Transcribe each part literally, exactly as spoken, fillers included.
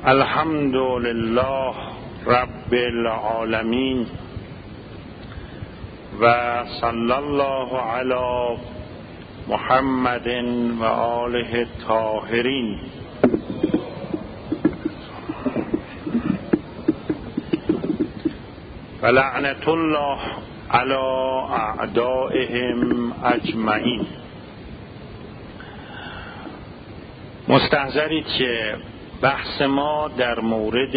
الحمد لله رب العالمین و صلی الله علی محمد و آله الطاهرین. و لعنت الله علی اعدائهم اجمعین. مستحضرید که بحث ما در مورد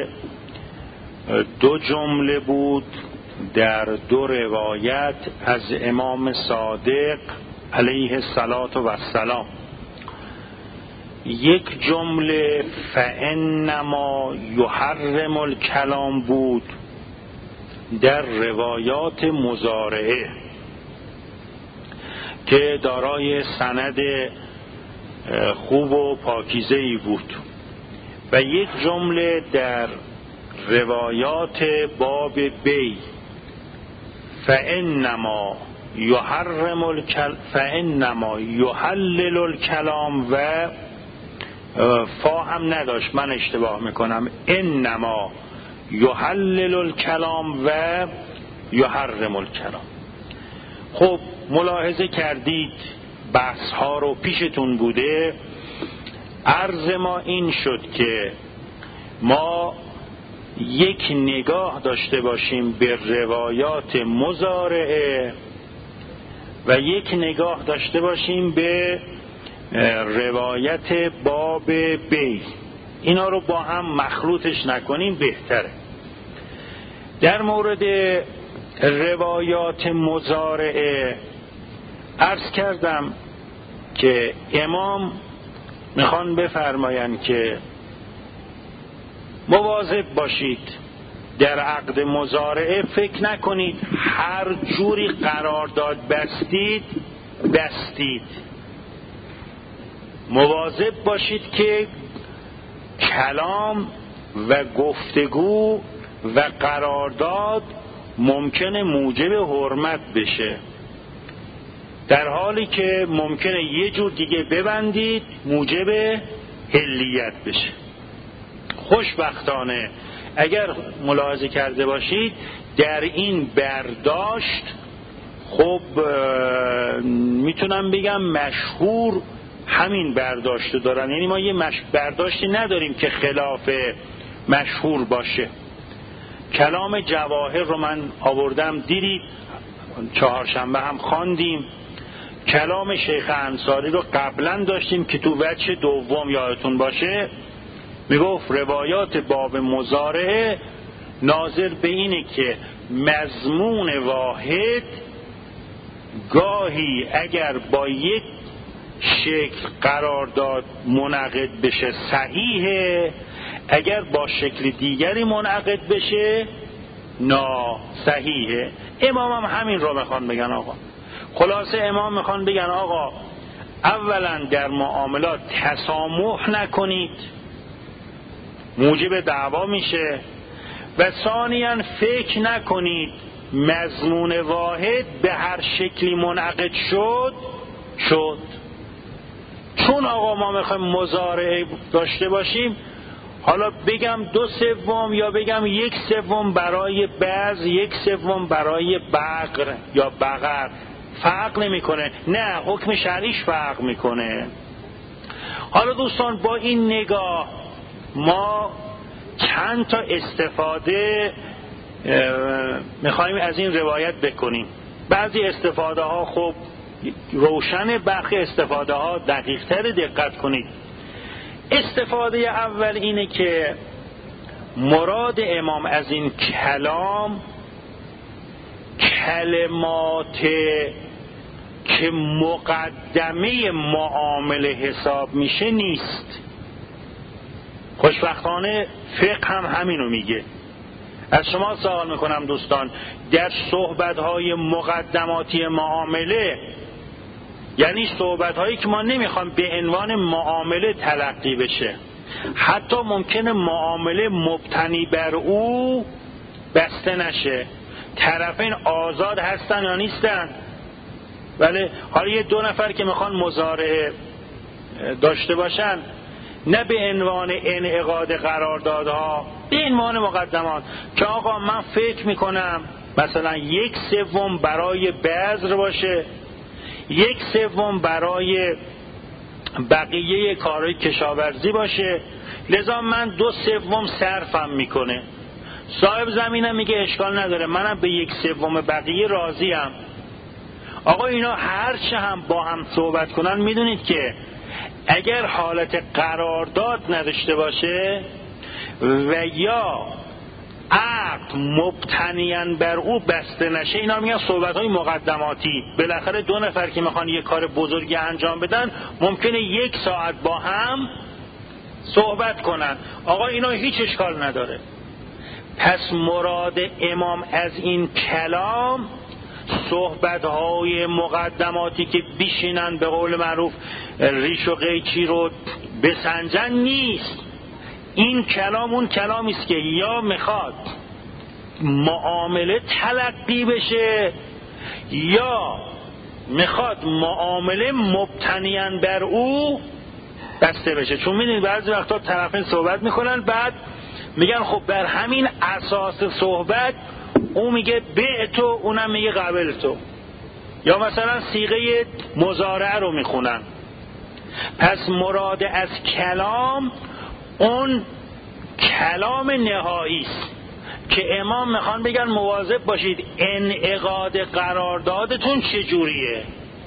دو جمله بود در دو روایت از امام صادق علیه الصلاة و السلام. یک جمله فانما یحرم الکلام بود در روایات مضارعه که دارای سند خوب و پاکیزه‌ای بود، و یک جمله در روایات باب بی فانما یحرم الکلام فانما یحلل الکلام و فا هم نداشت، من اشتباه میکنم، انما یحلل الکلام و یحرم الکلام. خب ملاحظه کردید بحث ها رو پیشتون بوده. عرض ما این شد که ما یک نگاه داشته باشیم به روایات مضارعه و یک نگاه داشته باشیم به روایت باب بی. اینا رو با هم مخلوطش نکنیم بهتره. در مورد روایات مضارعه عرض کردم که امام میخوان بفرمایند که مواظب باشید در عقد مضارعه، فکر نکنید هر جوری قرارداد بستید بستید. مواظب باشید که کلام و گفتگو و قرارداد ممکنه موجب حرمت بشه، در حالی که ممکنه یه جور دیگه ببندید موجب حلیت بشه. خوشبختانه اگر ملاحظه کرده باشید در این برداشت خب میتونم بگم مشهور همین برداشت دارن، یعنی ما یه مش... برداشتی نداریم که خلاف مشهور باشه. کلام جواهر رو من آوردم دیدید، چهارشنبه هم خواندیم. کلام شیخ انصاری رو قبلا داشتیم که تو وجه دوم یادتون باشه میگفت روایات باب مضارعه ناظر به اینه که مضمون واحد گاهی اگر با یک شکل قرارداد منعقد بشه صحیحه، اگر با شکل دیگری منعقد بشه نا صحیحه. امام هم همین رو میخوان بگن. آقا خلاصه امام میخوان بگن آقا اولا در معاملات تسامح نکنید، موجب دعوا میشه، و ثانیاً فکر نکنید مضمون واحد به هر شکلی منعقد شد شد چون آقا ما میخوایم مضارعه داشته باشیم، حالا بگم دو سوم یا بگم یک سوم برای بعض، یک سوم برای بقر یا بقر، فرق نمیکنه. نه، حکم شرعیش فرق میکنه. حالا دوستان با این نگاه ما چند تا استفاده میخوایم از این روایت بکنیم. بعضی استفاده ها خب روشن، برخی استفاده ها دقیق تر. دقت کنید. استفاده اول اینه که مراد امام از این کلام کلمات که مقدمه معامله حساب میشه نیست. خوشبختانه فقه هم همینو میگه. از شما سوال میکنم دوستان، در صحبت‌های مقدماتی معامله، یعنی صحبت‌هایی که ما نمیخوام به عنوان معامله تلقی بشه، حتی ممکنه معامله مبتنی بر او بسته نشه، طرفین آزاد هستن یا نیستن. ولی حالا یه دو نفر که میخوان مضارعه داشته باشن، نه به عنوان انعقاد قراردادها، به عنوان مقدمات که آقا من فکر میکنم مثلا یک سوم برای بذر باشه، یک سوم برای بقیه کارهای کشاورزی باشه، لذا من دو سوم صرفم میکنه. صاحب زمینم میگه اشکال نداره، منم به یک سوم بقیه راضیم. آقا اینا هر چه هم با هم صحبت کنن، میدونید که اگر حالت قرارداد نداشته باشه و یا عقد مبتنیاً بر او بسته نشه، اینا میگن صحبت‌های مقدماتی. بالاخره دو نفر که میخوان یک کار بزرگی انجام بدن ممکنه یک ساعت با هم صحبت کنن. آقا اینا هیچ اشکال نداره. پس مراد امام از این کلام صحبت‌های مقدماتی که بیشینن به قول معروف ریش و قیچی رو بسنجن نیست. این کلام اون کلامی است که یا میخواد معامله تلقی بشه یا میخواد معامله مبتنیاً بر او بسته بشه. چون میدونید بعضی وقتا طرفین صحبت میکنن، بعد میگن خب بر همین اساس صحبت اون میگه بعتو، اونم میگه قبلتو، یا مثلا صیغه مضارعه رو میخونن. پس مراد از کلام اون کلام نهایی است که امام میخوان بگن مواظب باشید انعقاد قراردادتون چجوریه.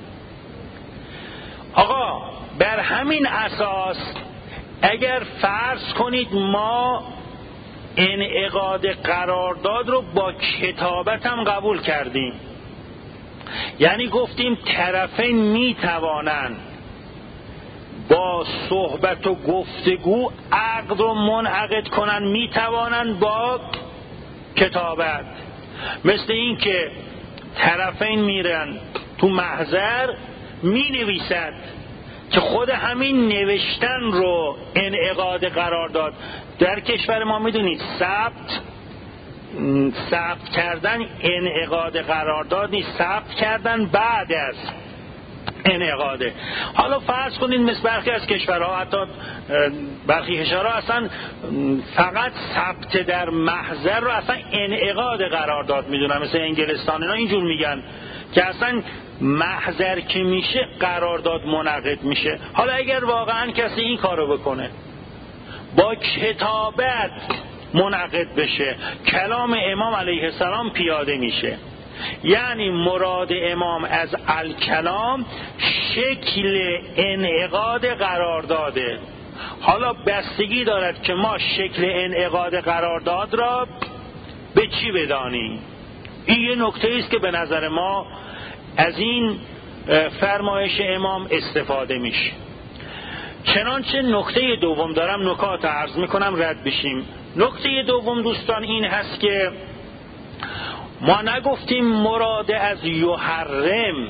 آقا بر همین اساس اگر فرض کنید ما انعقاد قرارداد رو با کتابت هم قبول کردیم، یعنی گفتیم طرفین میتوانند با صحبت و گفتگو عقد رو منعقد کنن، میتوانند با کتابت. مثل این که طرفین میرن تو محضر می نویسد که خود همین نوشتن رو انعقاد قرارداد. در کشور ما میدونید ثبت ثبت کردن انعقاد قرارداد نیست، ثبت کردن بعد از انعقاده. حالا فرض کنید مثل برخی از کشورها، حتی برخی کشورها اصلا فقط ثبت در محضر رو اصلا انعقاد قرارداد میدونن، مثل انگلستان اینا اینجور میگن که اصلا محضر که میشه قرارداد منعقد میشه. حالا اگر واقعا کسی این کارو بکنه با کتابت منعقد بشه، کلام امام علیه السلام پیاده میشه. یعنی مراد امام از الکلام شکل انعقاد قرارداده. حالا بستگی دارد که ما شکل انعقاد قرارداد را به چی بدانیم. این یه نکته است که به نظر ما از این فرمایش امام استفاده میشه. چنانچه نکته دوم، دارم نکات عرض میکنم رد بشیم. نکته دوم دوستان این هست که ما نگفتیم مراد از یحرم.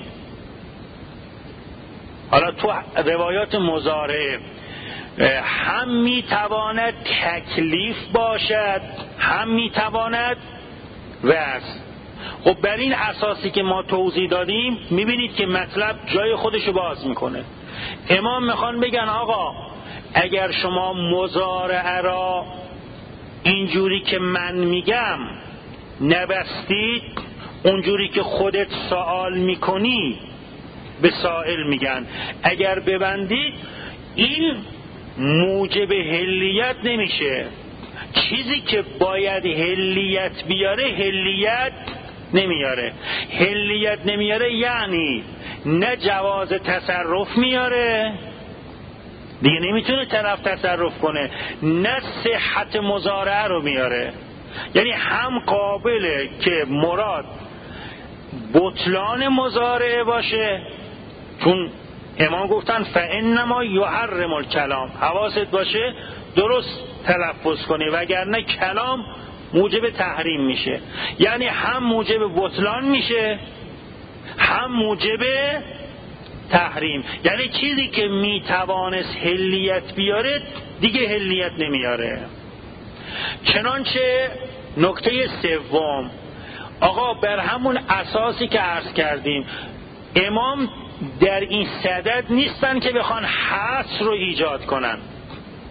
حالا تو روایات مضارع هم میتواند تکلیف باشد، هم میتواند وصل. خب بر این اساسی که ما توضیح دادیم میبینید که مطلب جای خودشو باز میکنه. امام میخوان بگن آقا اگر شما مضارعه را اینجوری که من میگم نبستید، اونجوری که خودت سوال میکنی به سائل میگن، اگر ببندید این موجب حلیت نمیشه. چیزی که باید حلیت بیاره حلیت نمیاره. حلیت نمیاره یعنی نه جواز تصرف میاره، دیگه نمیتونه طرف تصرف کنه، نه صحت مضارعه رو میاره. یعنی هم قابله که مراد بطلان مضارعه باشه، چون امام گفتن فانما یحرم الکلام، حواست باشه درست تلفظ کنی وگرنه کلام موجب تحریم میشه. یعنی هم موجب بطلان میشه هم موجب تحریم. یعنی چیزی که میتوانست حلیت بیاره دیگه حلیت نمیاره. چنانچه نکته سوم، آقا بر همون اساسی که عرض کردیم امام در این صدد نیستن که بخوان حصر رو ایجاد کنن.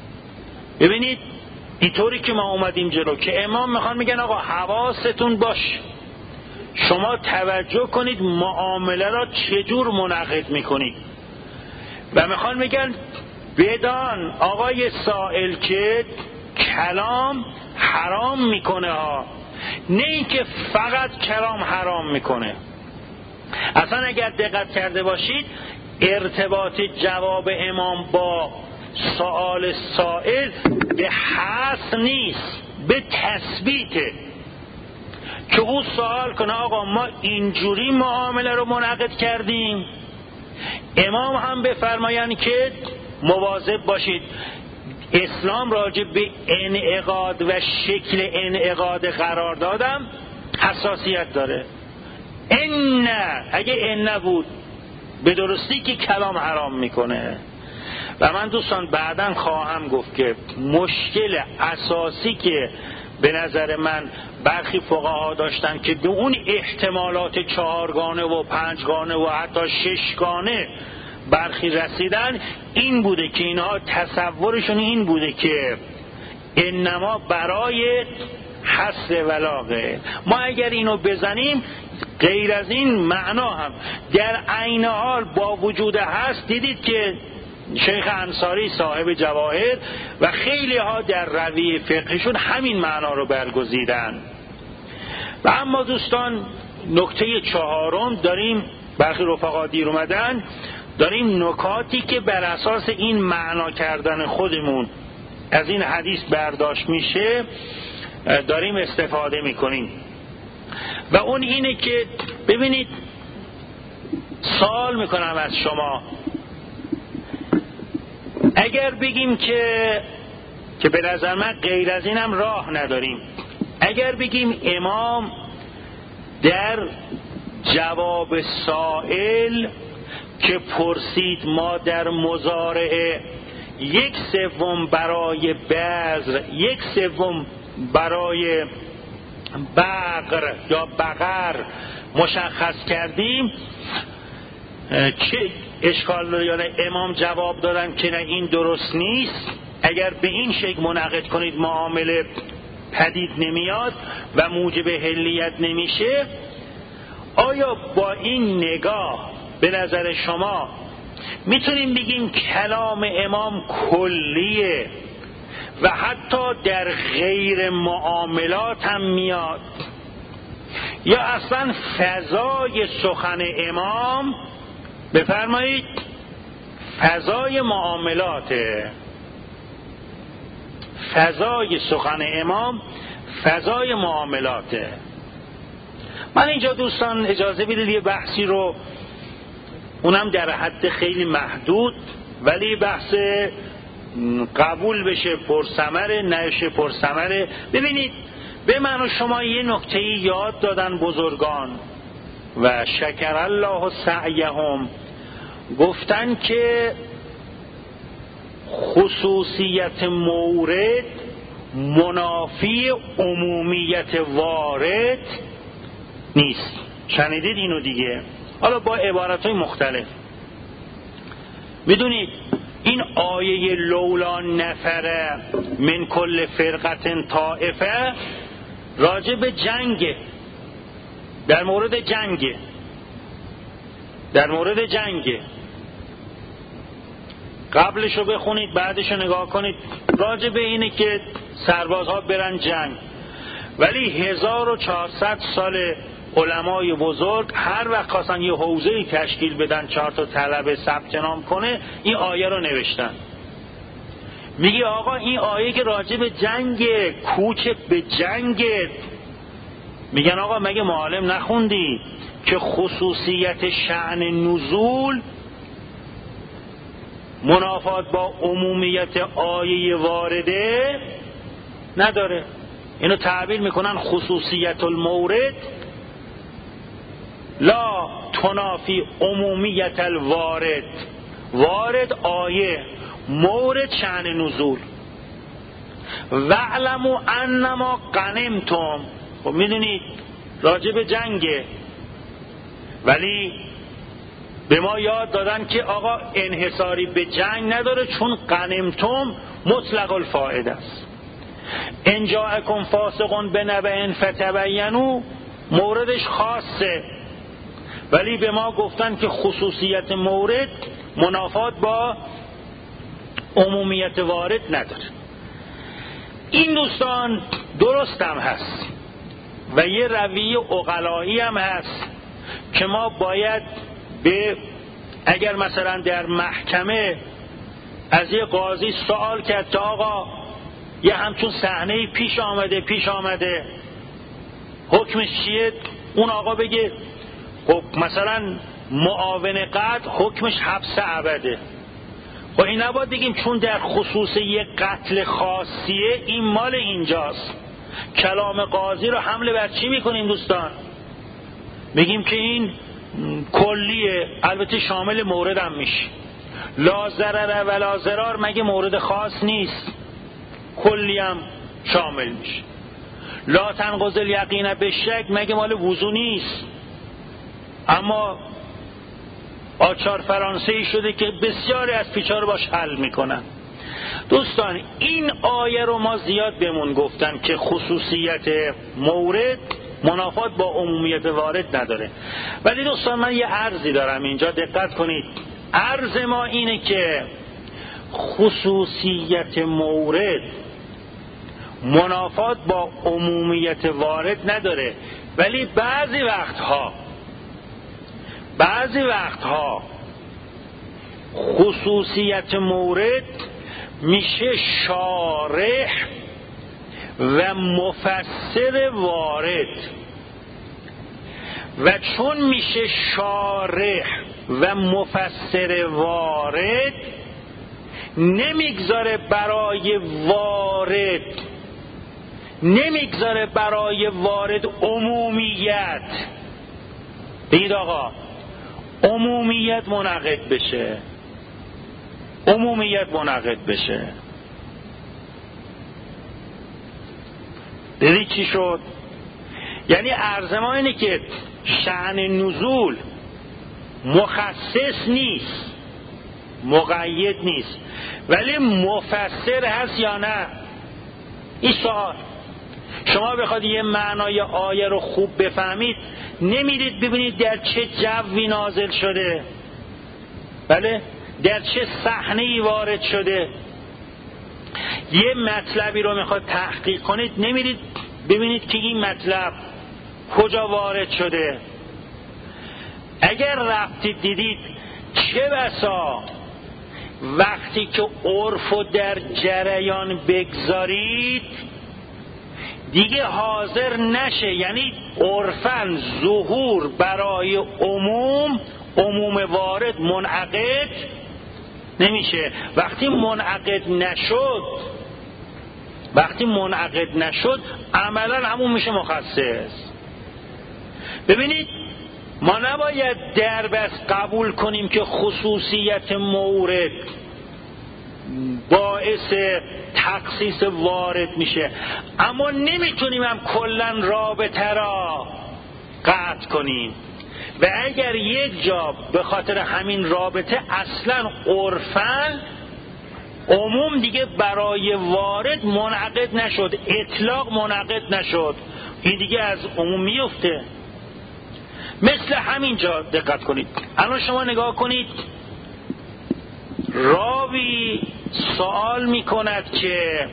ببینید اینطوری که ما اومدیم جلو که امام میخوان میگن آقا حواستون باش، شما توجه کنید معامله را چجور منعقد میکنید. و میخوان میگن بدان آقای سائل که کلام حرام میکنه ها، نه اینکه فقط کلام حرام میکنه. اصلا اگر دقت کرده باشید ارتباط جواب امام با سوال سائل به حث نیست، به تثبیته، که او سوال کنه آقا ما اینجوری معامله رو منعقد کردیم، امام هم بفرمایند که مواظب باشید اسلام راجع به انعقاد و شکل انعقاد قرار دادم حساسیت داره. ان اگه ان بود به درستی که کلام حرام میکنه. و من دوستان بعداً خواهم گفت که مشکل اساسی که به نظر من برخی فقها داشتن که به اون احتمالات چهارگانه و پنجگانه و حتی ششگانه برخی رسیدن این بوده که اینها تصورشون این بوده که انما برای حصر ولاغه، ما اگر اینو بزنیم غیر از این معنا هم در عین حال با وجود هست. دیدید که شیخ انصاری صاحب جواهر و خیلی ها در روی فقهشون همین معنا رو برگزیدن. و اما دوستان نکته چهارم داریم، برخی رفقا دیر اومدن، داریم نکاتی که بر اساس این معنا کردن خودمون از این حدیث برداشت میشه داریم استفاده میکنیم. و اون اینه که ببینید سوال میکنم از شما، اگر بگیم که که به نظر من غیر از اینم راه نداریم، اگر بگیم امام در جواب سائل که پرسید ما در مضارعه یک سوم برای بذر یک سوم برای بقر یا بقر مشخص کردیم، چه اشکال داره؟ یا امام جواب دادن که نه این درست نیست، اگر به این شکل منعقد کنید معامله پدید نمیاد و موجب حلیت نمیشه. آیا با این نگاه به نظر شما میتونیم بگیم کلام امام کلیه و حتی در غیر معاملات هم میاد، یا اصلا فضای سخن امام بفرمایید فضای معاملاته؟ فضای سخن امام فضای معاملاته. من اینجا دوستان اجازه بدید یه بحثی رو، اونم در حد خیلی محدود ولی بحث قبول بشه پرثمره نشه پرثمره. ببینید به من و شما یه نکته یاد دادن بزرگان و شکر الله سعیهم، گفتن که خصوصیت مورد منافی عمومیت وارد نیست. شنیدید اینو دیگه؟ حالا با عبارتهای مختلف. میدونید این آیه لولا نفر من کل فرقت طائفه راجع به جنگه، در مورد جنگه در مورد جنگه قبلشو بخونید بعدشو نگاه کنید، راجع به اینه که سربازها برن جنگ. ولی هزار و چهارصد سال علمای بزرگ هر وقت خواستن یه حوزه‌ای تشکیل بدن چهار تا طلبه ثبت نام کنه این آیه رو نوشتن. میگه آقا این آیه که راجع به جنگ، کوچ به جنگ، میگن آقا مگه معلم نخوندی که خصوصیت شأن نزول منافات با عمومیت آیه وارده نداره؟ اینو تعبیر میکنن خصوصیت المورد لا تنافی عمومیت الوارد. وارد آیه، مورد شأن نزول. وعلموا انما غنمتم، خب میدونید راجع به جنگه، ولی به ما یاد دادن که آقا انحصاری به جنگ نداره، چون غنمتم مطلق الفائده است. ان جاءکم فاسق بنبأ فتبینوا موردش خاصه، ولی به ما گفتن که خصوصیت مورد منافات با عمومیت وارد نداره. این دوستان درست هم هست و یه رویه عقلایی هم هست که ما باید به اگر مثلا در محکمه از یه قاضی سوال کرد که آقا یه همچون صحنه پیش آمده پیش آمده حکمش چیه، اون آقا بگه خب مثلا معاون قتل حکمش حبس ابده. خب این نباید بگیم چون در خصوص یک قتل خاصیه این مال اینجاست. کلام قاضی رو حمله بر چی میکنیم دوستان؟ بگیم که این کلیه، البته شامل مورد هم میشه. لا ضرر ولا ضرار مگه مورد خاص نیست؟ کلی هم شامل میشه. لا تنقض الیقین بالشک مگه مال وضو نیست؟ اما آچار فرانسه‌ای شده که بسیاری از پیچا رو باش حل میکنن. دوستان این آیه رو ما زیاد بهمون گفتن که خصوصیت مورد منافات با عمومیت وارد نداره. ولی دوستان من یه عرضی دارم اینجا، دقت کنید. عرض ما اینه که خصوصیت مورد منافات با عمومیت وارد نداره، ولی بعضی وقتها بعضی وقتها خصوصیت مورد میشه شارح و مفسر وارد، و چون میشه شارح و مفسر وارد نمیگذاره برای وارد نمیگذاره برای وارد عمومیت. بگید آقا عمومیت منعقد بشه، عمومیت منعقد بشه. دیدی چی شد؟ یعنی عرض ما اینه که شأن نزول مخصص نیست، مقید نیست، ولی مفسر هست یا نه؟ این سوال. شما بخواد یه معنای آیه رو خوب بفهمید نمیرید ببینید در چه جوی نازل شده، بله، در چه صحنه‌ای وارد شده. یه مطلبی رو میخواد تحقیق کنید نمیرید ببینید که این مطلب کجا وارد شده. اگر رفتید دیدید چه بسا وقتی که عرف و در جریان بگذارید دیگه حاضر نشه، یعنی عرفاً ظهور برای عموم عموم وارد منعقد نمیشه. وقتی منعقد نشد وقتی منعقد نشد عملاً همون میشه مخصص. ببینید ما نباید دربست قبول کنیم که خصوصیت مورد باعث تخصیص وارد میشه، اما نمیتونیم هم کلن رابطه را قطع کنیم. و اگر یک جا به خاطر همین رابطه اصلا عرفاً عموم دیگه برای وارد منعقد نشد، اطلاق منعقد نشد، این دیگه از عموم میفته. مثل همین جا دقت کنید. الان شما نگاه کنید، راوی سوال میکند که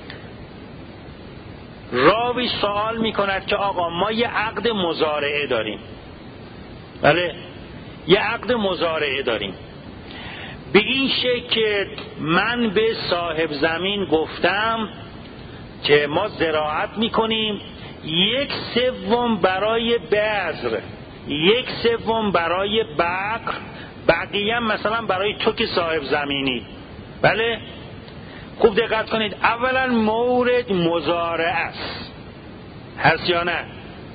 راوی سوال میکند که آقا ما یه عقد مزارعه داریم، بله، یه عقد مزارعه داریم به این شکل که من به صاحب زمین گفتم که ما زراعت میکنیم، یک سوم برای بذر، یک سوم برای بقر، بقیه هم مثلا برای تو که صاحب زمینی. بله، خوب دقت کنید. اولا مورد مزارعه است، هست یا نه؟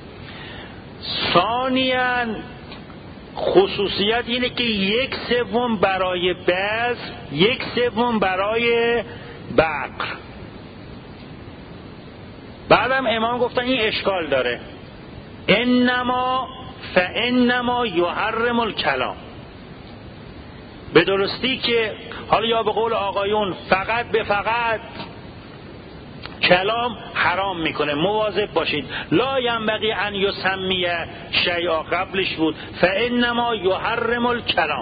ثانیاً خصوصیت اینه که یک سوم برای بذر، یک سوم برای بقر. بعدم امام گفتن این اشکال داره، انما فانما یحرم الکلام. به درستی که حالا یا به قول آقایون فقط به فقط کلام حرام میکنه. مواظب باشید. لا ینبغی ان یسمی شیئا قبلش بود فانما یحرم الکلام.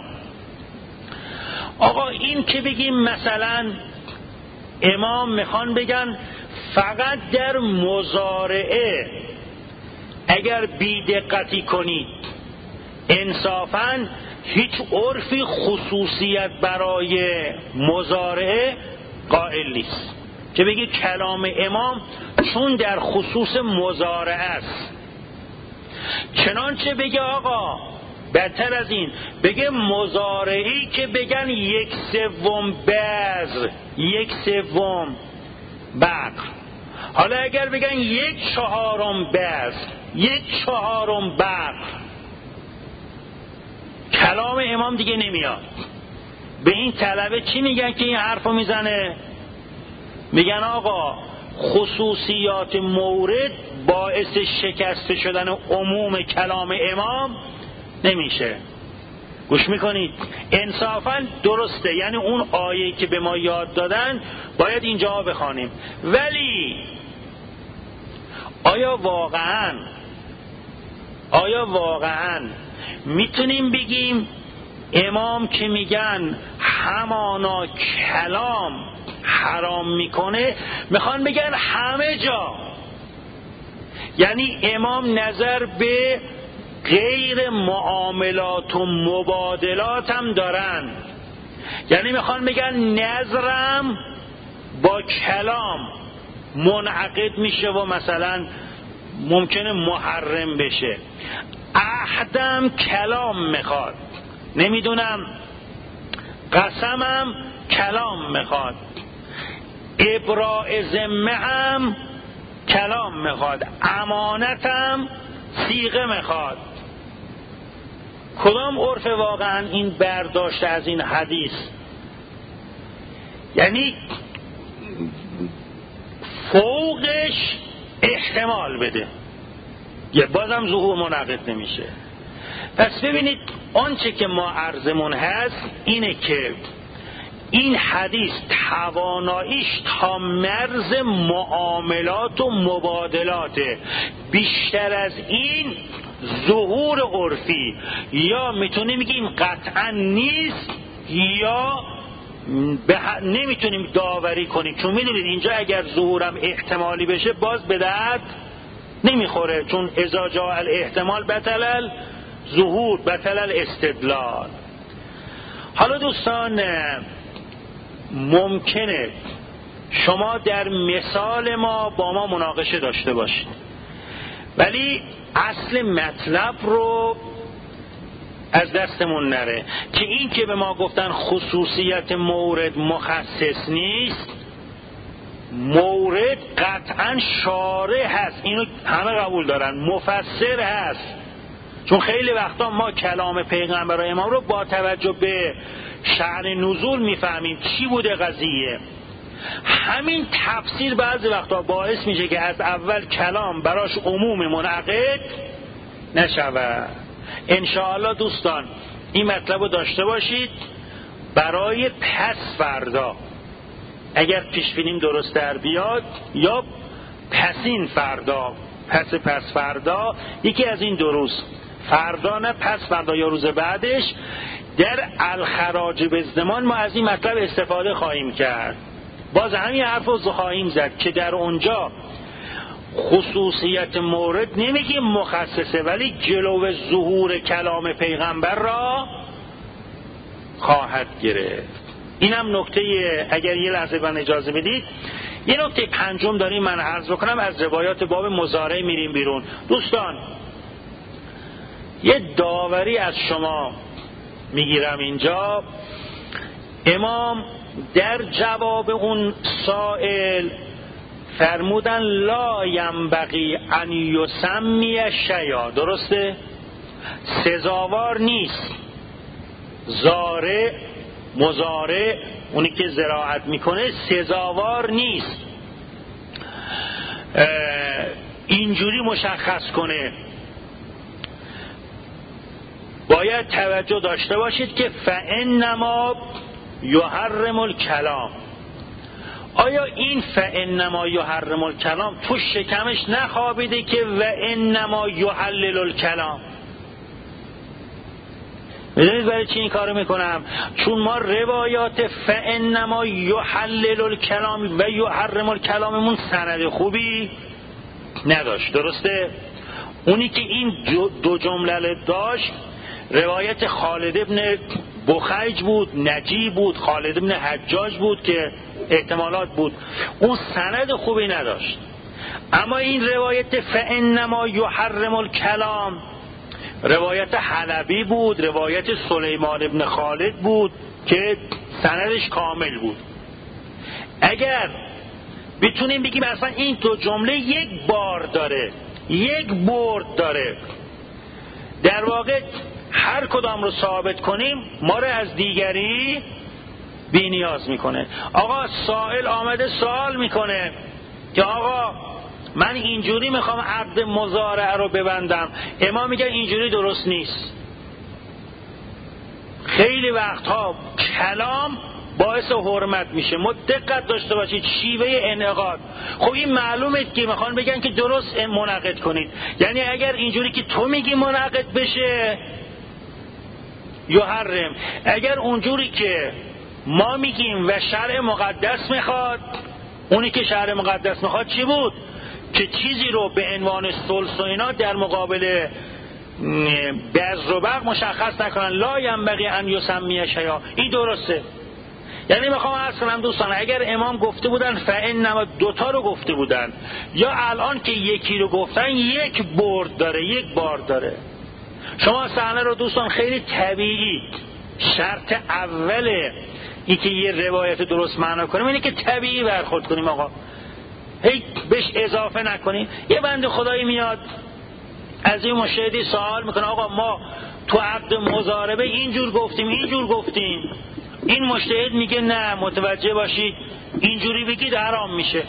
آقا این که بگیم مثلا امام میخوان بگن فقط در مضارعه اگر بی‌دقتی کنید، انصافاً هیچ عرفی خصوصیت برای مضارعه قائل نیست که بگی کلام امام چون در خصوص مضارعه است. چنانچه بگه آقا بدتر از این بگه مضارعی که بگن یک سوم بذر یک سوم بقر. حالا اگر بگن یک چهارم بذر یک چهارم بقر، کلام امام دیگه نمیاد. به این طلبه چی میگن که این حرفو میزنه؟ میگن آقا خصوصیات مورد باعث شکسته شدن عموم کلام امام نمیشه. گوش میکنید؟ انصافا درسته، یعنی اون آیه که به ما یاد دادن باید اینجا بخوانیم، ولی آیا واقعا آیا واقعا میتونیم بگیم امام که میگن همانا کلام حرام میکنه میخوان بگن همه جا؟ یعنی امام نظر به غیر معاملات و مبادلات هم دارن، یعنی میخوان بگن نظرم با کلام منعقد میشه و مثلا ممکنه محرم بشه. عهدم کلام میخواد، نمیدونم قسمم کلام میخواد، ابراء ذمه هم کلام میخواد، امانتم صیغه میخواد. کدام عرف واقعا این برداشته از این حدیث؟ یعنی فوقش احتمال بده، یه بازم ظهور منعقد نمیشه. پس ببینید آنچه که ما عرضمون هست اینه که این حدیث تواناییش تا مرز معاملات و مبادلاته. بیشتر از این ظهور عرفی یا میتونیم بگیم قطعا نیست یا نمیتونیم داوری کنیم، چون میدونید اینجا اگر ظهورم احتمالی بشه باز به درد نمیخوره، چون اذا جاء الاحتمال بطل ظهور بطل الاستدلال. حالا دوستان ممکنه شما در مثال ما با ما مناقشه داشته باشید، ولی اصل مطلب رو از دستمون نره که این که به ما گفتن خصوصیت مورد مخصص نیست، مورد قطعا شارع هست، اینو همه قبول دارن، مفسر هست. چون خیلی وقتا ما کلام پیغمبر و امام رو با توجه به شأن نزول میفهمیم چی بوده قضیه. همین تفسیر بعضی وقتا باعث میشه که از اول کلام براش عموم منعقد نشود. انشاءالله دوستان این مطلب رو داشته باشید برای پس فردا، اگر پیش بینیم درست در بیاد، یا پسین فردا، پس پس فردا، یکی از این دو روز، فردا نه پس فردا یا روز بعدش، در الخراج بزدمان ما از این مطلب استفاده خواهیم کرد. باز همین حرف رو خواهیم زد که در اونجا خصوصیت مورد نمیگیم مخصصه، ولی جلو ظهور کلام پیغمبر را خواهد گرفت. اینم نکته، اگر یه لحظه من اجازه بدید یه نکته پنجم داریم من عرض بکنم، از روایات باب مضارع میریم بیرون. دوستان یه داوری از شما میگیرم اینجا. امام در جواب اون سائل فرمودن لا ینبغی ان یسمی شیئا، درسته؟ سزاوار نیست زارع مزارع اونی که زراعت میکنه سزاوار نیست اینجوری مشخص کنه با باید توجه داشته باشید که فانما یحرم الکلام، آیا این فانما یحرم الکلام تو شکمش نخوابیده که و انما یحلل الکلام؟ میدونید برای چی این کارو میکنم؟ چون ما روایات فانما یحلل الکلام و یحرم الکلاممون سند خوبی نداشت، درسته؟ اونی که این دو جمله داشت روایت خالد ابن بخیج بود، نجی بود، خالد ابن حجاج بود که احتمالات بود، اون سند خوبی نداشت. اما این روایت فانما یحرم الکلام روایت حلبی بود، روایت سلیمان ابن خالد بود که سندش کامل بود. اگر بتونیم بگیم اصلا این دو جمله یک بار داره، یک برد داره، در واقع هر کدام رو ثابت کنیم ما رو از دیگری بی نیاز میکنه. آقا سائل آمده سوال میکنه که آقا من اینجوری میخوام عقد مضارعه رو ببندم، امام میگه اینجوری درست نیست. خیلی وقتها کلام باعث حرمت میشه، ما دقت داشته باشید شیوه انعقاد. خب این معلومه که میخوان بگن که درست منعقد کنید، یعنی اگر اینجوری که تو میگی منعقد بشه یحرم، اگر اونجوری که ما میگیم و شرع مقدس میخواد، اونی که شرع مقدس میخواد چی بود؟ که چیزی رو به عنوان ثلث و اینا در مقابل بذر و بق مشخص نکنن، لا ینبغی ان یسمی شیئا. این درسته. یعنی میخوام عرض کنم دوستان اگر امام گفته بودن فانما دوتا رو گفته بودن، یا الان که یکی رو گفتن یک برد داره، یک بار داره. شما صحنه رو دوستان خیلی طبیعی، شرط اوله این که یه روایت درست معنا کنیم اینه که طبیعی برخورد کنیم، آقا هی بهش اضافه نکنیم. یه بنده خدایی میاد از این مشهدی سوال میکنه آقا ما تو عقد مضاربه اینجور گفتیم اینجور گفتیم، این مجتهد میگه نه متوجه باشید اینجوری بگید حرام میشه،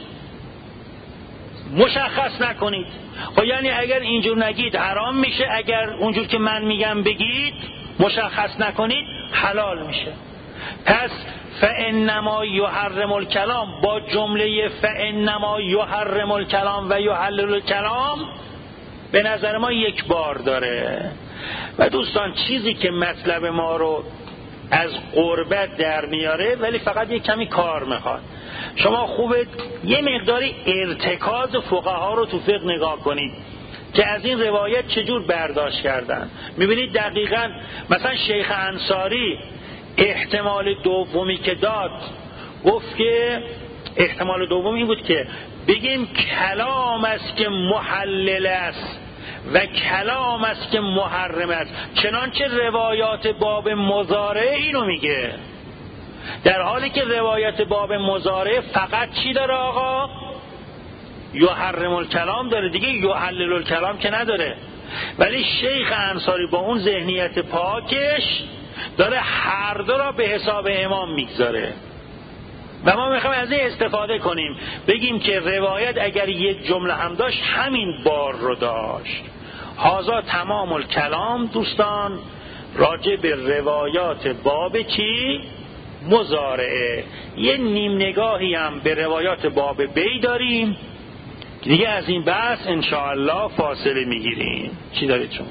مشخص نکنید. خب یعنی اگر اینجور نگید حرام میشه، اگر اونجور که من میگم بگید مشخص نکنید حلال میشه. پس فانما یحرم الکلام با جمله فانما یحرم الکلام و یحلل الکلام به نظر ما یک بار داره. و دوستان چیزی که مطلب ما رو از قربت در میاره ولی فقط یک کمی کار میخواد. شما خوبه یه مقداری ارتکاز فقها رو تو فقه نگاه کنید که از این روایت چجور برداشت کردن. میبینید دقیقاً مثلا شیخ انصاری احتمال دومی که داد گفت که احتمال دوم این بود که بگیم کلام است که محلل است و کلام است که محرم است، چنانچه روایات باب مضارعه اینو میگه، در حالی که روایت باب مضارعه فقط چی داره آقا؟ یحرم الکلام داره دیگه، یحلل الکلام که نداره. ولی شیخ انصاری با اون ذهنیت پاکش داره هر دو را به حساب امام میگذاره و ما میخوایم از این استفاده کنیم، بگیم که روایت اگر یک جمله هم داشت همین بار رو داشت. هذا تمام الکلام دوستان راجع به روایات باب چی؟ مضارعه. یه نیم نگاهی هم به روایات باب بی داریم دیگه، از این بحث انشاءالله فاصله میگیریم. چی دارید شما؟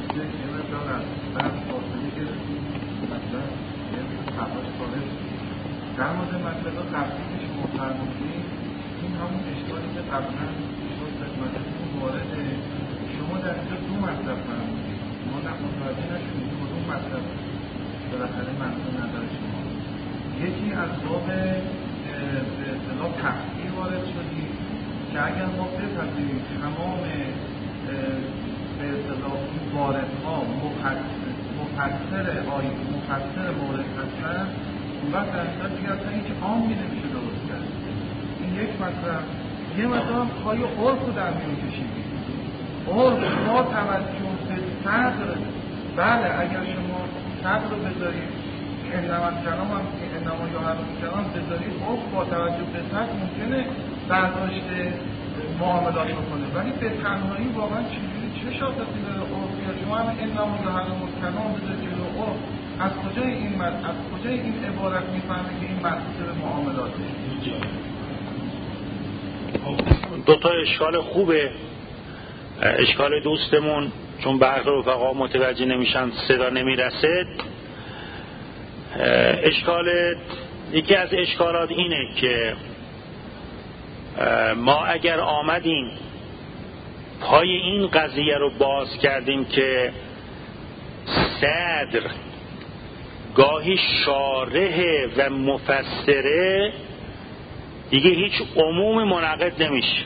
در مورد مطلب قبلی که شما فرمودید این همون اشکالی که قبلا شد خدمتتون وارده، شما در اینجا دو مطلب فرمودید، ما نه متوجه نشدیم کدوم مطلب بالاخره منظور نظر شما. یکی از باب به اصطلاح تفسیر وارد شدید که اگر ما بپذیریم تمام به اصطلاح این واردها مفسر آیه مفسر مورد هستن، اون وقت در اینجا دیگه اصلا هیچ عامی نمیشه درست کرد. این یک مطلب. یه مطلب پای عرف رو در میون کشیدید. عرف با توجه به صدر، بله اگر شما صدر رو بذارید انما کلام هم انما یحرم کلام بذارید، عرف با توجه به صدر ممکنه برداشت معاملات رو کنه، ولی به تنهایی واقعا چجوری چه شاخصی داره عرف بیاد شما هم این نام مزهر مستنام بذار جلو عرف، از کجای این مد از کجای این عبارت میفهمه که این مخصوص به معاملاته؟ دو تا اشکال خوبه. اشکال دوستمون چون برخی رفقا متوجه نمیشن، صدا نمیرسه. اشکال یکی از اشکالات اینه که ما اگر آمدیم پای این قضیه رو باز کردیم که صدر گاهی شارح و مفسره، دیگه هیچ عموم منعقد نمیشه،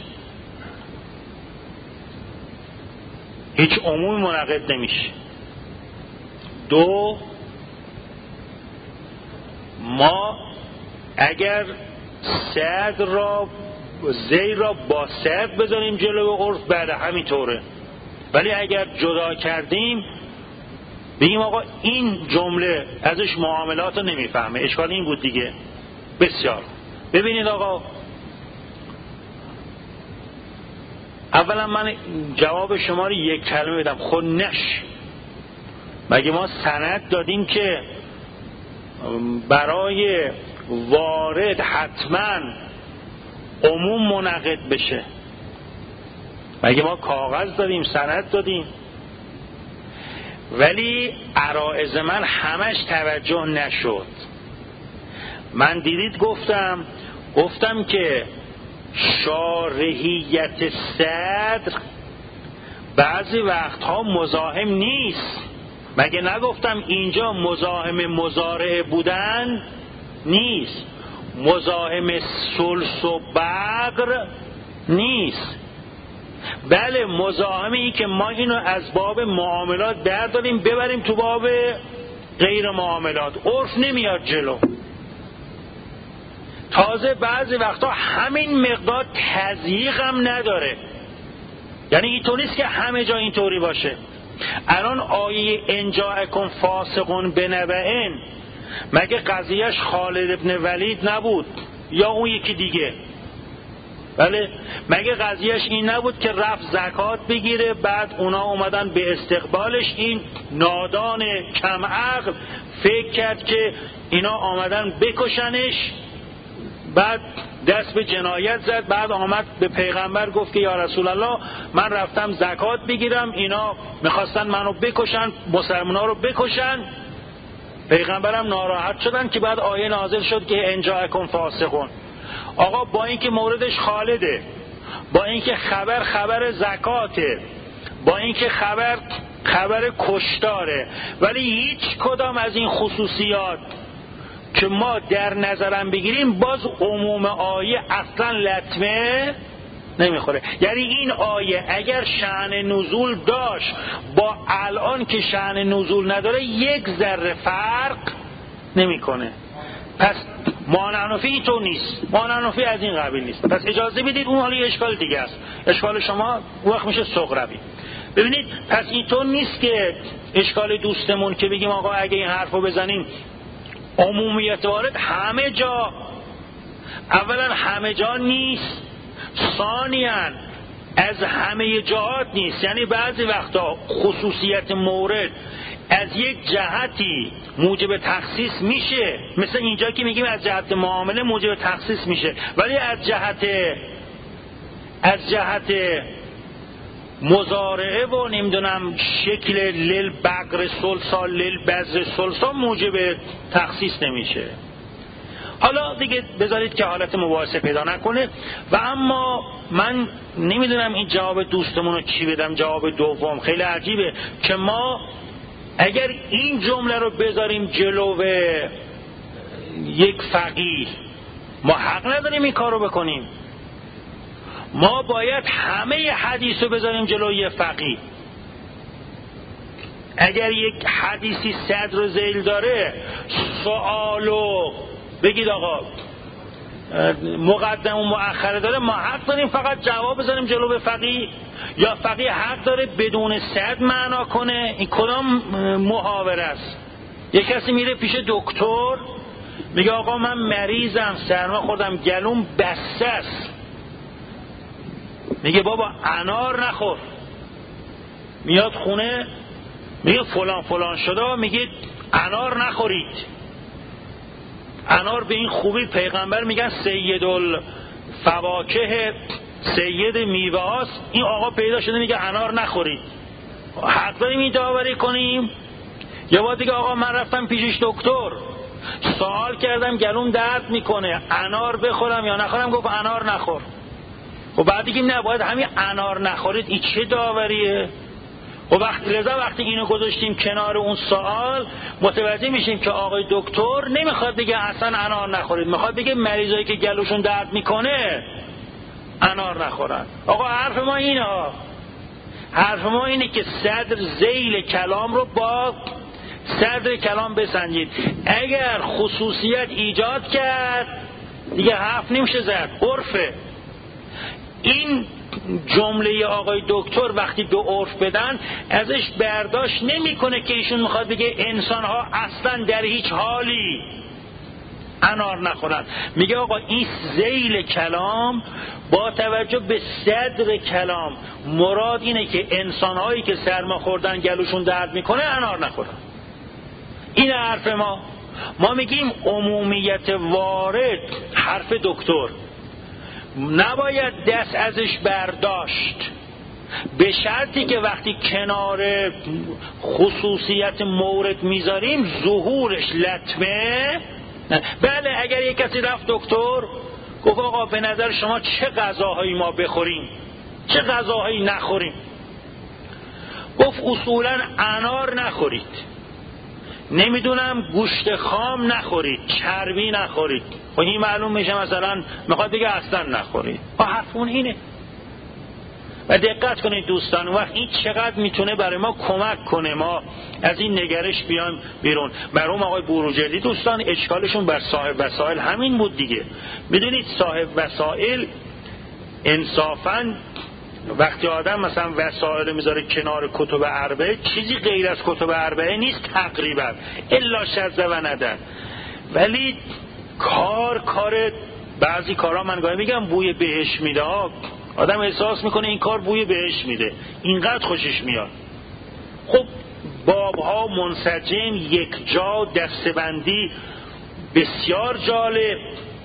هیچ عموم منعقد نمیشه. دو، ما اگر صدر را زیر را با صدر بذاریم جلو عرف بعد همینطوره، ولی اگر جدا کردیم بگیم آقا این جمله ازش معاملات رو نمیفهمه، اشکال این بود دیگه. بسیار ببینید آقا، اولا من جواب شما رو یک کلمه بدم، خود نش مگه ما سند دادیم که برای وارد حتما عموم منعقد بشه؟ مگه ما کاغذ دادیم، سند دادیم؟ ولی عرائض من همش توجه نشد. من دیدید گفتم گفتم که شارحیت صدر بعضی وقتها مزاحم نیست. مگه نگفتم اینجا مزاحم مضارع بودن نیست، مزاحم ثلث و بقر نیست، بله مزاحمی که ما اینو از باب معاملات برداریم ببریم تو باب غیر معاملات، عرف نمیاد جلو. تازه بعضی وقتا همین مقدار تضییق هم نداره، یعنی اینطور نیست که همه جا اینطوری باشه. الان آیه ان جاءکم فاسق بنبأ، مگه قضیهش خالد ابن ولید نبود یا اون یکی دیگه؟ بله، مگه قضیهش این نبود که رفت زکات بگیره، بعد اونا اومدن به استقبالش، این نادان کم عقل فکر کرد که اینا آمدن بکشنش، بعد دست به جنایت زد، بعد آمد به پیغمبر گفت که یا رسول الله من رفتم زکات بگیرم، اینا میخواستن منو بکشن، مسلمانا رو بکشن. پیغمبرم ناراحت شدن که بعد آیه نازل شد که ان جاءکم فاسقون. آقا با اینکه موردش خالده، با اینکه خبر خبر زکاته، با اینکه خبر خبر کشتاره، ولی هیچ کدام از این خصوصیات که ما در نظرم بگیریم باز عموم آیه اصلا لطمه نمیخوره. یعنی این آیه اگر شأن نزول داشت با الان که شأن نزول نداره یک ذره فرق نمیکنه. پس مانعنفی اینطور نیست، مانعنفی از این قبیل نیست. پس اجازه بدید اون حالی اشکال دیگه است، اشکال شما وقت میشه صغروی. ببینید پس اینطور نیست که اشکال دوستمون که بگیم آقا اگه این حرفو بزنیم عمومیت وارد همه جا، اولا همه جا نیست، ثانیاً از همه جهات نیست. یعنی بعضی وقتا خصوصیت مورد از یک جهتی موجب تخصیص میشه، مثل اینجا که میگیم از جهت معامله موجب تخصیص میشه، ولی از جهت از جهت مضارعه و نمیدونم شکل لیل بقر سلسال لیل بذر سلسال موجب تخصیص نمیشه. حالا دیگه بذارید که حالت مباحثه پیدا نکنه. و اما من نمیدونم این جواب دوستمون رو چی بدم. جواب دوم خیلی عجیبه که ما اگر این جمله رو بذاریم جلو یک فقیه، ما حق نداریم این کار رو بکنیم. ما باید همه حدیث رو بذاریم جلو یک فقیه. اگر یک حدیثی صدر و ذیل داره، سوالو بگید آقا مقدم و مؤخره داره، ما حق داریم فقط جواب بذاریم جلو به فقیه، یا فقیه حق داره بدون صد معنا کنه؟ این کدام محاوره است؟ یک کسی میره پیش دکتر میگه آقا من مریضم، سرما خوردم، گلوم بسته است. میگه بابا انار نخور. میاد خونه میگه فلان فلان شده، میگه انار نخورید. انار به این خوبی پیغمبر میگن سید الفواکه، سید میوه هاست. این آقا پیدا شده میگه انار نخورید. حق داریم این داوری کنیم؟ یه بار دیگه آقا من رفتم پیشش دکتر، سوال کردم گلوم درد میکنه، انار بخورم یا نخورم؟ گفت انار نخور. و بعد دیگه نه باید همین انار نخورید، این چه داوریه؟ و وقتی لذا وقتی اینو گذاشتیم کنار اون سوال، متوجه میشیم که آقای دکتر نمیخواد بگه اصلا انار نخورید، میخواد بگه مریضایی که گلوشون درد میکنه انار نخورن. آقا حرف ما اینه، حرف ما اینه که صدر ذیل کلام رو با صدر کلام بسنجید. اگر خصوصیت ایجاد کرد دیگه حرف نمیشه زد، عرفه. این جمله آقای دکتر وقتی به عرف بدن ازش برداشت نمیکنه که ایشون میخواد بگه انسان ها اصلا در هیچ حالی انار نخورن. میگه آقا این ذیل کلام با توجه به صدر کلام مراد اینه که انسان هایی که سرما خوردن گلوشون درد میکنه انار نخورن. این حرف ما. ما میگیم عمومیت وارد حرف دکتر نباید دست ازش برداشت، به شرطی که وقتی کنار خصوصیت مورد میذاریم ظهورش لطمه. بله اگر یک کسی رفت دکتر گفت آقا به نظر شما چه غذاهایی ما بخوریم چه غذاهایی نخوریم، گفت اصولا انار نخورید، نمیدونم گوشت خام نخورید، چربی نخورید. و این معلوم میشه مثلا میخواد بگه اصلا نخورید. و حرفون اینه. و دقت کنید دوستان، وقت این چقدر میتونه برای ما کمک کنه ما از این نگرش بیان بیرون. مرحوم آقای بروجردی دوستان اشکالشون بر صاحب وسائل همین بود دیگه. میدونید صاحب وسائل انصافاً وقتی آدم مثلا وسائل میذاره کنار کتب اربعه، چیزی غیر از کتب اربعه نیست تقریبا الا شذ و ندر. ولی کار کار بعضی کارا من گاهی میگم بوی بهش میده، آدم احساس میکنه این کار بوی بهش میده، اینقدر خوشش میاد. خب بابها منسجم، یک جا، دستبندی بسیار جالب،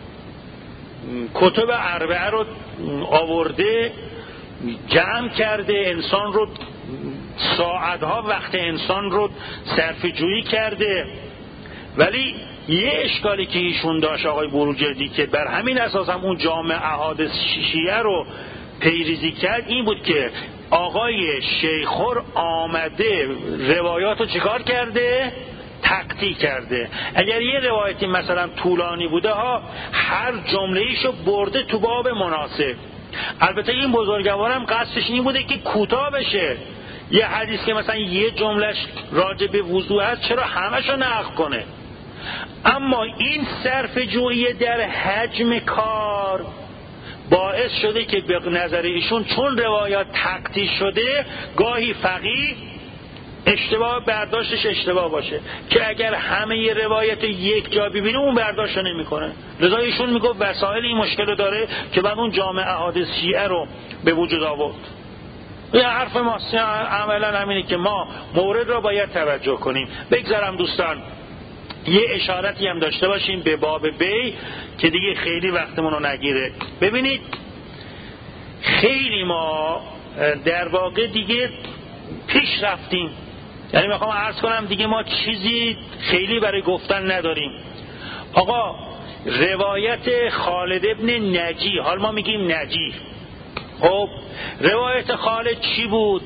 کتب اربعه رو آورده جمع کرده، انسان رو ساعتها وقت انسان رو صرف جویی کرده. ولی یه اشکالی که ایشون داشت آقای بروجردی که بر همین اساس هم اون جامع احادث شیعه رو پیریزی کرد این بود که آقای شیخور آمده روایات رو چیکار کرده؟ تقطیع کرده. اگر یه روایتی مثلا طولانی بوده ها هر جمله ایشو برده تو باب مناسب. البته این بزرگوارم قصدش این بوده که کوتاه بشه. یه حدیث که مثلا یه جملهش راجع به وضو هست چرا همشو نقل کنه؟ اما این صرف جویی در حجم کار باعث شده که به نظر ایشون چون روایات تقطیع شده گاهی فقیه اشتباه برداشتش اشتباه باشه که اگر همه ی روایت یک جا ببینه اون برداشت نمیکنه. لذا ایشون میگفت وسائل این مشکل داره که بعد اون جامع احادث شیعه رو به وجود آورد. یه حرف ما عملا همینه که ما مورد را باید توجه کنیم. بگذارم دوستان یه اشارتی هم داشته باشیم به باب بی که دیگه خیلی وقتمون رو نگیره. ببینید خیلی ما در واقع دیگه پیش رفتیم، یعنی میخوام عرض کنم دیگه ما چیزی خیلی برای گفتن نداریم. آقا روایت خالد ابن نجی، حال ما میگیم نجی، خب روایت خالد چی بود؟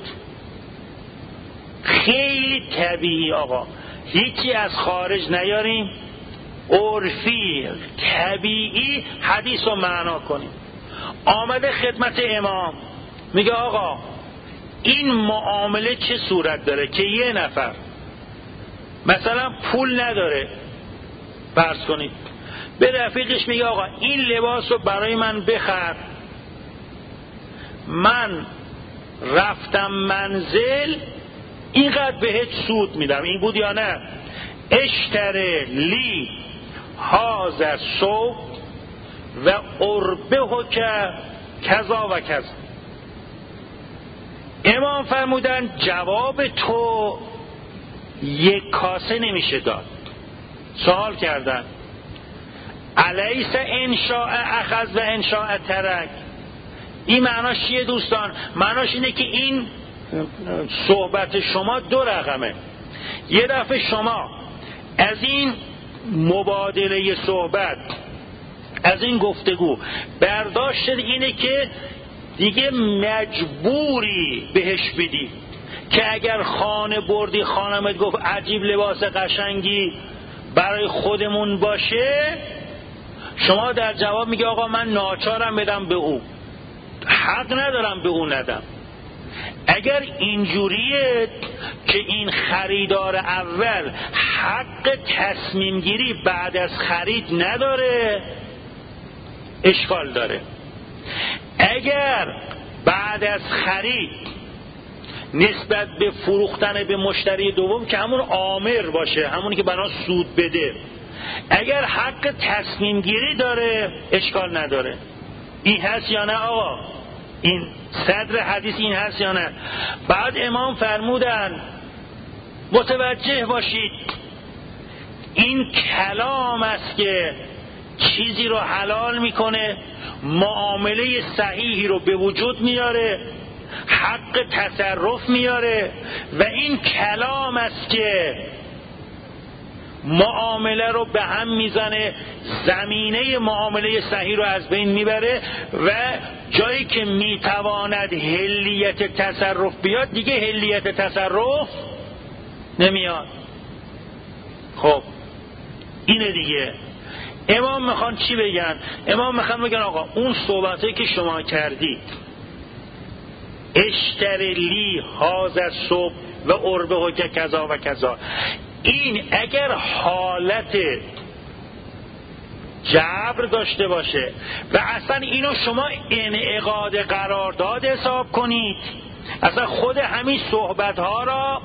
خیلی طبیعی آقا، هیچی از خارج نیاریم، عرفی طبیعی حدیث رو معنا کنیم. آمده خدمت امام میگه آقا این معامله چه صورت داره که یه نفر مثلا پول نداره، فرض کنید به رفیقش میگه آقا این لباس رو برای من بخر، من رفتم منزل اینقدر بهت سود میدم. این بود یا نه؟ اشتره لی هذا صوب و اربه که کذا و کذا. امام فرمودن جواب تو یک کاسه نمیشه داد. سوال کردن الیس انشاء اخذ و انشاء ترک، این معناش چیه دوستان؟ معناش اینه که این صحبت شما دو رقمه. یه دفعه شما از این مبادله صحبت، از این گفتگو برداشت اینه که دیگه مجبوری بهش بدی، که اگر خانه بردی خانمت گفت عجیب لباس قشنگی برای خودمون باشه، شما در جواب میگه آقا من ناچارم بدم به او، حق ندارم به او ندم. اگر اینجوریه که این خریدار اول حق تصمیم گیری بعد از خرید نداره، اشکال داره. اگر بعد از خرید نسبت به فروختن به مشتری دوم که همون آمر باشه، همونی که بنا سود بده، اگر حق تصمیم گیری داره اشکال نداره. این هست یا نه آقا؟ این صدر حدیث این هست یا نه؟ بعد امام فرمودن متوجه باشید این کلام است که چیزی رو حلال میکنه، معامله صحیحی رو به وجود میاره، حق تصرف میاره، و این کلام است که معامله رو به هم میزنه، زمینه معامله صحیح رو از بین میبره و جایی که میتواند حلیت تصرف بیاد دیگه حلیت تصرف نمیاد. خب اینه دیگه. امام میخوان چی بگن؟ امام میخوان بگن آقا اون صحبته که شما کردید اشترلی هاز صبح و عربه و که کذا و کذا، این اگر حالت جبر داشته باشه و اصلا اینو شما انعقاد قرارداد حساب کنید، اصلا خود همین صحبت ها را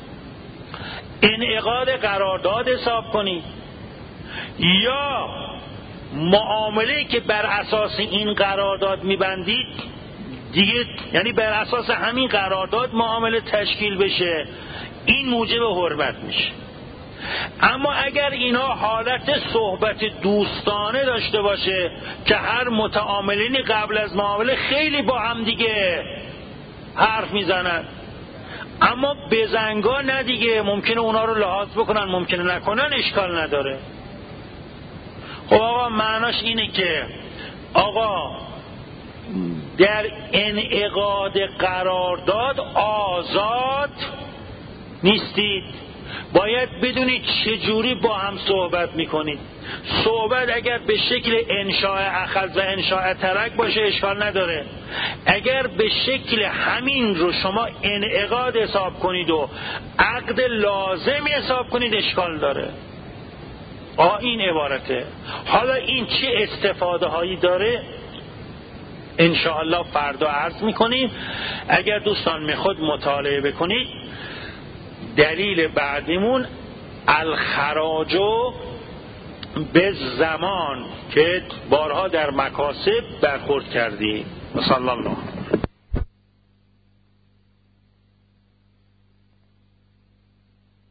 انعقاد قرارداد حساب کنید، یا معامله که بر اساس این قرارداد میبندید دیگه، یعنی بر اساس همین قرارداد معامله تشکیل بشه، این موجب حرمت میشه. اما اگر اینا حالت صحبت دوستانه داشته باشه که هر متعاملینی قبل از معامله خیلی با هم دیگه حرف میزنن، اما بزنگا نه دیگه، ممکنه اونا رو لحاظ بکنن ممکنه نکنن، اشکال نداره. خب آقا معناش اینه که آقا در انعقاد قرارداد آزاد نیستید، باید بدونید چجوری با هم صحبت میکنید. صحبت اگر به شکل انشاء اخذ و انشاء ترک باشه اشکال نداره، اگر به شکل همین رو شما انعقاد حساب کنید و عقد لازمی حساب کنید اشکال داره. آه این عبارته. حالا این چه استفاده هایی داره انشاءالله فردا عرض میکنیم. اگر دوستان میخواد مطالعه بکنید، دلیل بعدیمون الخراجو به زمان که بارها در مکاسب برخورد کردیم. صلی الله